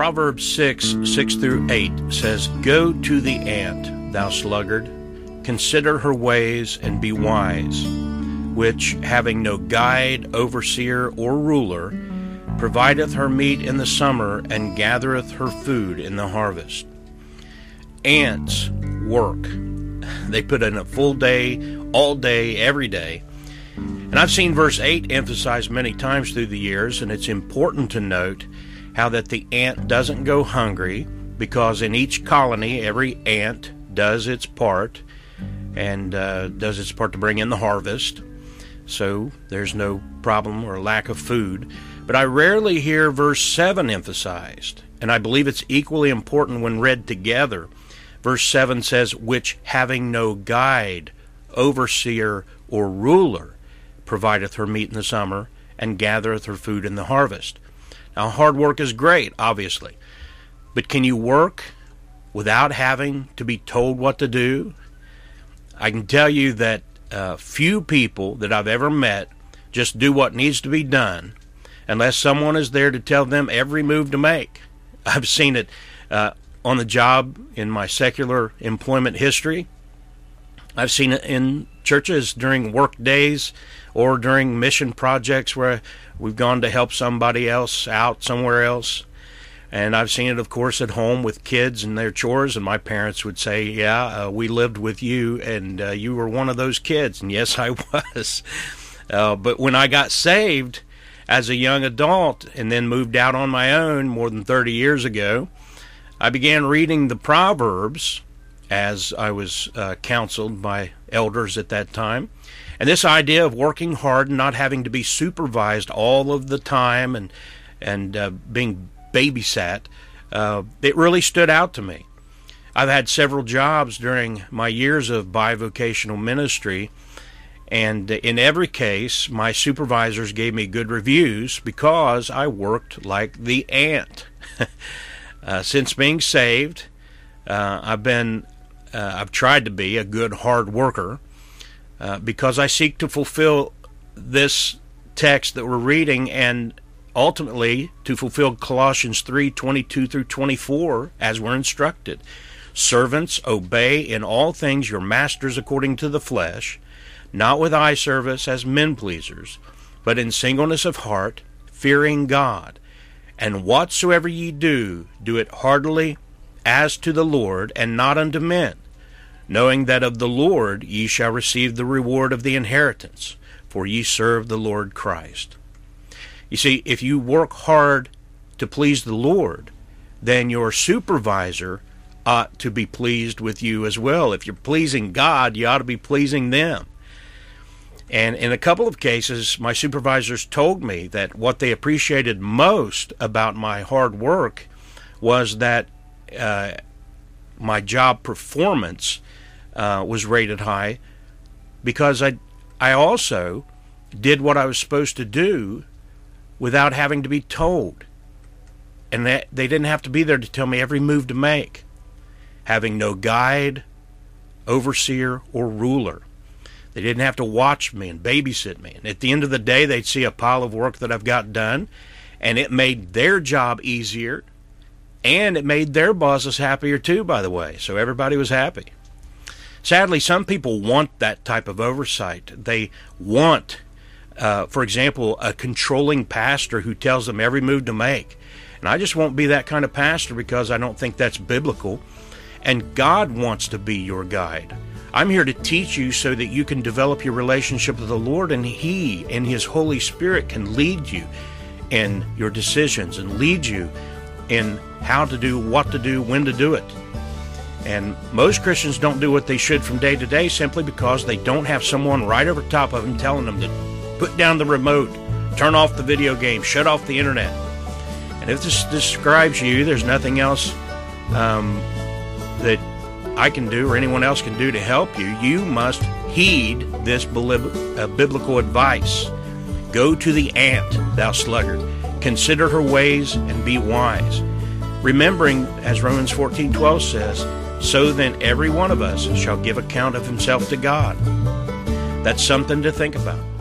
Proverbs 6 through 8 says, "Go to the ant, thou sluggard, consider her ways and be wise, which, having no guide, overseer, or ruler, provideth her meat in the summer and gathereth her food in the harvest." Ants work. They put in a full day, all day, every day. And I've seen verse 8 emphasized many times through the years, and it's important to note how that the ant doesn't go hungry, because in each colony, every ant does its part, and does its part to bring in the harvest. So there's no problem or lack of food. But I rarely hear verse 7 emphasized, and I believe it's equally important when read together. Verse 7 says, "Which having no guide, overseer, or ruler, provideth her meat in the summer, and gathereth her food in the harvest." Now, hard work is great, obviously, but can you work without having to be told what to do? I can tell you that few people that I've ever met just do what needs to be done unless someone is there to tell them every move to make. I've seen it on the job in my secular employment history. I've seen it in churches during work days or during mission projects where we've gone to help somebody else out somewhere else. And I've seen it, of course, at home with kids and their chores, and my parents would say, "Yeah, we lived with you, and you were one of those kids." And yes, I was. But when I got saved as a young adult and then moved out on my own more than 30 years ago, I began reading the Proverbs as I was counseled by elders at that time. And this idea of working hard and not having to be supervised all of the time and being babysat, it really stood out to me. I've had several jobs during my years of bivocational ministry, and in every case, my supervisors gave me good reviews because I worked like the ant. Since being saved, I've tried to be a good hard worker because I seek to fulfill this text that we're reading, and ultimately to fulfill Colossians 3:22 through 24 as we're instructed. "Servants, obey in all things your masters according to the flesh, not with eye service as men pleasers, but in singleness of heart, fearing God. And whatsoever ye do, do it heartily as to the Lord, and not unto men, knowing that of the Lord ye shall receive the reward of the inheritance, for ye serve the Lord Christ." You see, if you work hard to please the Lord, then your supervisor ought to be pleased with you as well. If you're pleasing God, you ought to be pleasing them. And in a couple of cases, my supervisors told me that what they appreciated most about my hard work was that my job performance was rated high, because I also did what I was supposed to do without having to be told. And they didn't have to be there to tell me every move to make. Having no guide, overseer, or ruler. They didn't have to watch me and babysit me. And at the end of the day, they'd see a pile of work that I've got done, and it made their job easier, and it made their bosses happier too, by the way. So everybody was happy. Sadly, some people want that type of oversight. They want, for example, a controlling pastor who tells them every move to make. And I just won't be that kind of pastor, because I don't think that's biblical. And God wants to be your guide. I'm here to teach you so that you can develop your relationship with the Lord, and He and His Holy Spirit can lead you in your decisions and lead you in how to do, what to do, when to do it. And most Christians don't do what they should from day to day simply because they don't have someone right over top of them telling them to put down the remote, turn off the video game, shut off the internet. And if this describes you, there's nothing else that I can do or anyone else can do to help you. You must heed this biblical advice. Go to the ant, thou sluggard. Consider her ways and be wise. Remembering, as Romans 14:12 says, "So then every one of us shall give account of himself to God." That's something to think about.